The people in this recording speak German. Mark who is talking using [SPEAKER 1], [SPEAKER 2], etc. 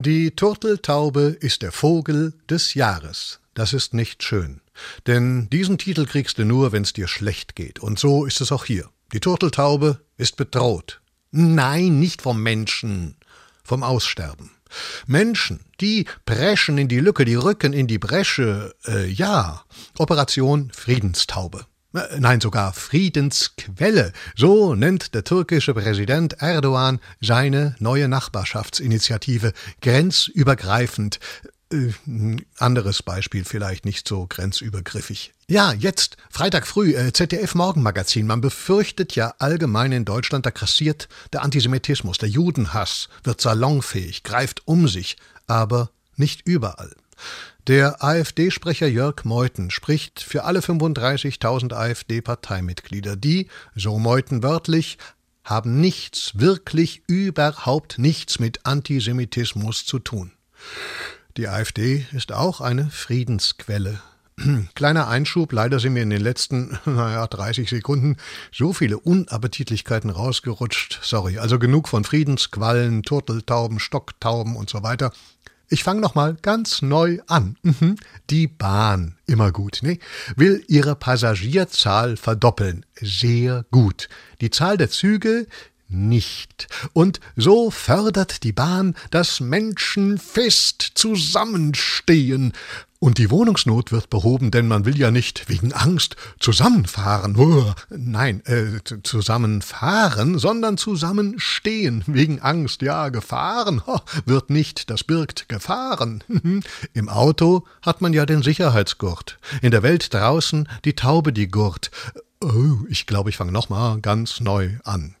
[SPEAKER 1] Die Turteltaube ist der Vogel des Jahres. Das ist nicht schön. Denn diesen Titel kriegst du nur, wenn's dir schlecht geht. Und so ist es auch hier. Die Turteltaube ist bedroht. Nein, nicht vom Menschen, vom Aussterben. Menschen, die preschen in die Lücke, die rücken in die Bresche, Operation Friedenstaube. Nein, sogar Friedensquelle. So nennt der türkische Präsident Erdogan seine neue Nachbarschaftsinitiative, grenzübergreifend. Anderes Beispiel vielleicht nicht so grenzübergriffig. Ja, jetzt, Freitag früh, ZDF-Morgenmagazin. Man befürchtet ja allgemein in Deutschland, da grassiert der Antisemitismus, der Judenhass, wird salonfähig, greift um sich, aber nicht überall. Der AfD-Sprecher Jörg Meuthen spricht für alle 35.000 AfD-Parteimitglieder. Die, so Meuthen wörtlich, haben nichts, wirklich überhaupt nichts mit Antisemitismus zu tun. Die AfD ist auch eine Friedensquelle. Kleiner Einschub, leider sind mir in den letzten 30 Sekunden so viele Unappetitlichkeiten rausgerutscht. Sorry, also genug von Friedensquallen, Turteltauben, Stocktauben und so weiter. Ich fange nochmal ganz neu an. Die Bahn, immer gut, ne? Will ihre Passagierzahl verdoppeln. Sehr gut. Die Zahl der Züge nicht. Und so fördert die Bahn, dass Menschen fest zusammenstehen. Und die Wohnungsnot wird behoben, denn man will ja nicht wegen Angst zusammenfahren. Zusammenfahren, sondern zusammenstehen. Wegen Angst, ja, Gefahren wird nicht, das birgt Gefahren. Im Auto hat man ja den Sicherheitsgurt. In der Welt draußen die Taube, die gurt. Oh, ich glaube, ich fange nochmal ganz neu an.